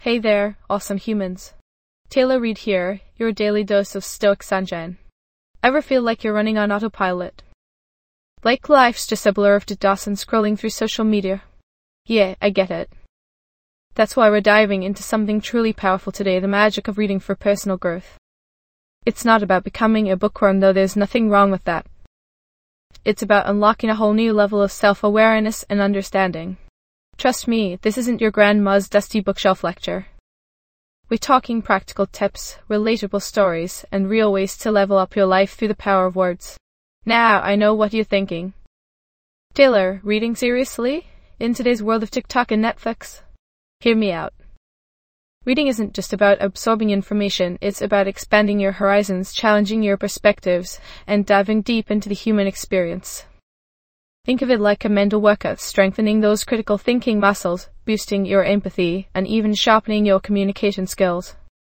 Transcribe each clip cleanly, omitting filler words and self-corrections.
Hey there, awesome humans. Taylor Reed here, your daily dose of stoic sunshine. Ever feel like you're running on autopilot? Like life's just a blur of dots and scrolling through social media? Yeah, I get it. That's why we're diving into something truly powerful today, the magic of reading for personal growth. It's not about becoming a bookworm, though there's nothing wrong with that. It's about unlocking a whole new level of self-awareness and understanding. Trust me, this isn't your grandma's dusty bookshelf lecture. We're talking practical tips, relatable stories, and real ways to level up your life through the power of words. Now, I know what you're thinking. Taylor, reading seriously? In today's world of TikTok and Netflix? Hear me out. Reading isn't just about absorbing information, it's about expanding your horizons, challenging your perspectives, and diving deep into the human experience. Think of it like a mental workout, strengthening those critical thinking muscles, boosting your empathy, and even sharpening your communication skills.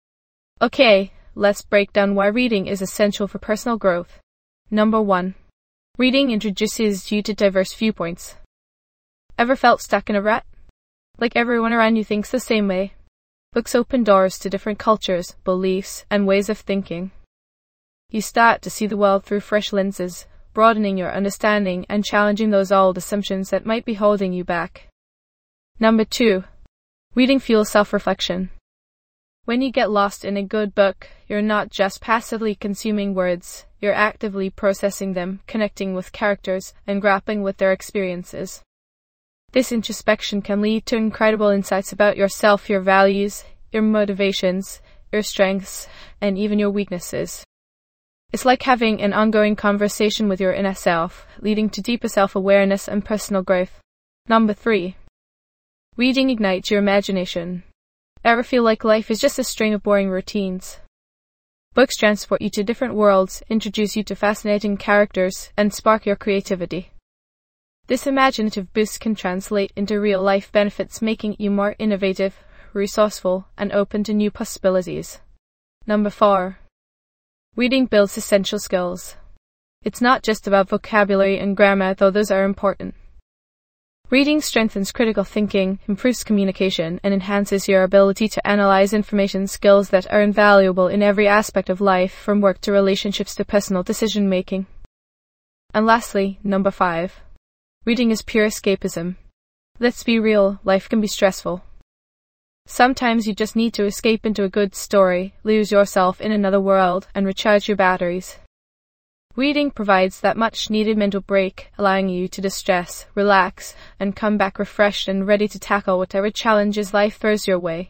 Okay, let's break down why reading is essential for personal growth. Number 1. Reading introduces you to diverse viewpoints. Ever felt stuck in a rut? Like everyone around you thinks the same way? Books open doors to different cultures, beliefs, and ways of thinking. You start to see the world through fresh lenses, broadening your understanding and challenging those old assumptions that might be holding you back. Number 2. Reading fuels self-reflection. When you get lost in a good book, you're not just passively consuming words, you're actively processing them, connecting with characters, and grappling with their experiences. This introspection can lead to incredible insights about yourself, your values, your motivations, your strengths, and even your weaknesses. It's like having an ongoing conversation with your inner self, leading to deeper self-awareness and personal growth. Number 3. Reading ignites your imagination. Ever feel like life is just a string of boring routines? Books transport you to different worlds, introduce you to fascinating characters, and spark your creativity. This imaginative boost can translate into real-life benefits, making you more innovative, resourceful, and open to new possibilities. Number 4. Reading builds essential skills. It's not just about vocabulary and grammar, though those are important. Reading strengthens critical thinking, improves communication, and enhances your ability to analyze information, skills that are invaluable in every aspect of life, from work to relationships to personal decision-making. And lastly, number 5. Reading is pure escapism. Let's be real, life can be stressful. Sometimes you just need to escape into a good story, lose yourself in another world, and recharge your batteries. Reading provides that much-needed mental break, allowing you to distress, relax, and come back refreshed and ready to tackle whatever challenges life throws your way.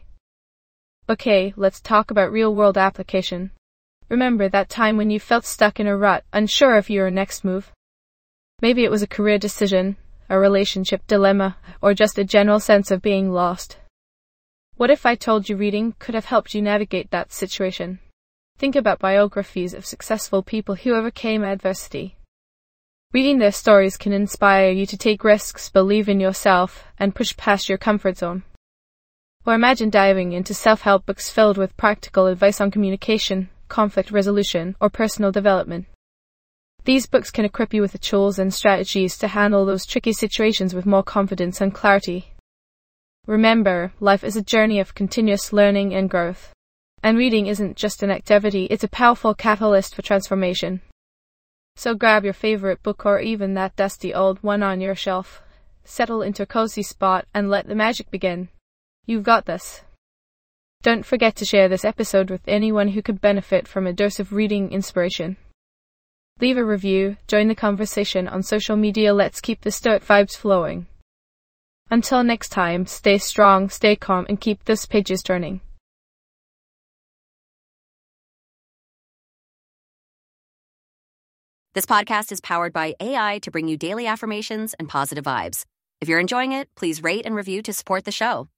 Okay, let's talk about real-world application. Remember that time when you felt stuck in a rut, unsure of your next move? Maybe it was a career decision, a relationship dilemma, or just a general sense of being lost. What if I told you reading could have helped you navigate that situation? Think about biographies of successful people who overcame adversity. Reading their stories can inspire you to take risks, believe in yourself, and push past your comfort zone. Or imagine diving into self-help books filled with practical advice on communication, conflict resolution, or personal development. These books can equip you with the tools and strategies to handle those tricky situations with more confidence and clarity. Remember, life is a journey of continuous learning and growth. And reading isn't just an activity, it's a powerful catalyst for transformation. So grab your favorite book or even that dusty old one on your shelf. Settle into a cozy spot and let the magic begin. You've got this. Don't forget to share this episode with anyone who could benefit from a dose of reading inspiration. Leave a review, join the conversation on social media, let's keep the stoic vibes flowing. Until next time, stay strong, stay calm, and keep those pages turning. This podcast is powered by AI to bring you daily affirmations and positive vibes. If you're enjoying it, please rate and review to support the show.